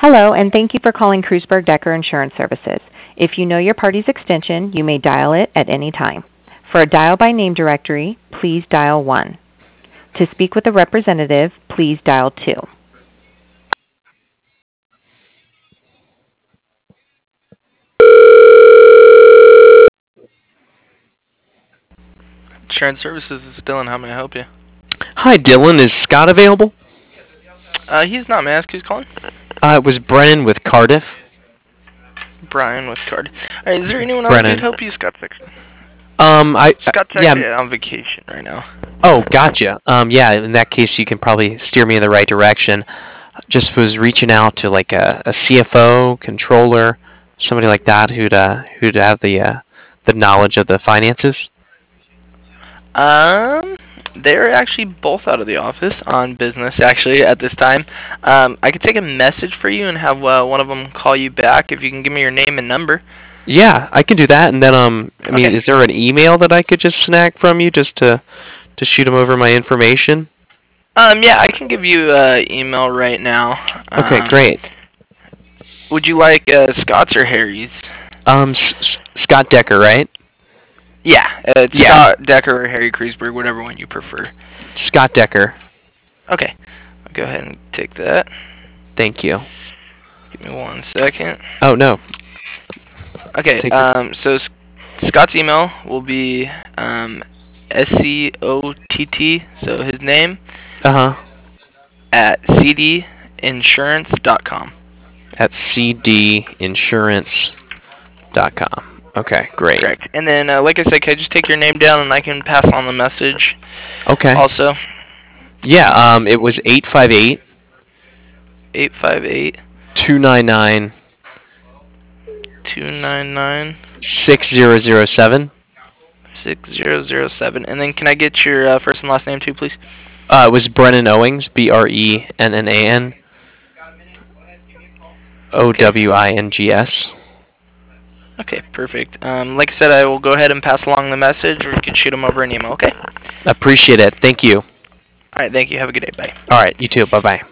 Hello, and thank you for calling Kreuzberg Decker Insurance Services. If you know your party's extension, you may dial it at any time. For a dial by name directory, please dial 1. To speak with a representative, please dial 2. Insurance Services is Dylan. How may I help you? Hi, Dylan. Is Scott available? He's not. May I ask who's calling? It was Brennan with Cardiff. Brian with Card. Alright, is there anyone else who Brennan. could help you? Scott's Yeah. actually on vacation right now. Oh, gotcha. Yeah. In that case, you can probably steer me in the right direction. Just was reaching out to like a CFO, controller, somebody like that who'd have the knowledge of the finances. They're actually both out of the office on business actually at this time. I could take a message for you and have one of them call you back if you can give me your name and number. Yeah, I can do that. And then I mean, Okay. is there an email that I could just snag from you just to shoot them over my information? Yeah, I can give you email right now. Okay, great. Would you like Scott's or Harry's? Scott Decker, right? Yeah, it's Yeah. Scott Decker or Harry Kreuzberg, whatever one you prefer. Scott Decker. Okay, I'll go ahead and take that. Thank you. Give me 1 second. Oh no. Okay, so Scott's email will be SCOTT, so his name, at cdinsurance.com. At cdinsurance.com. Okay, great. Correct. And then, like I said, can I just take your name down and I can pass on the message? Okay. Also. Yeah. It was 858. 858. 299. 299. 6007. 6007. And then can I get your first and last name too, please? It was Brennan Owings. BRENNAN. OWINGS. Okay, perfect. Like I said, I will go ahead and pass along the message, or you can shoot them over an email, okay? Appreciate it. Thank you. Alright, thank you. Have a good day. Bye. Alright, you too. Bye-bye.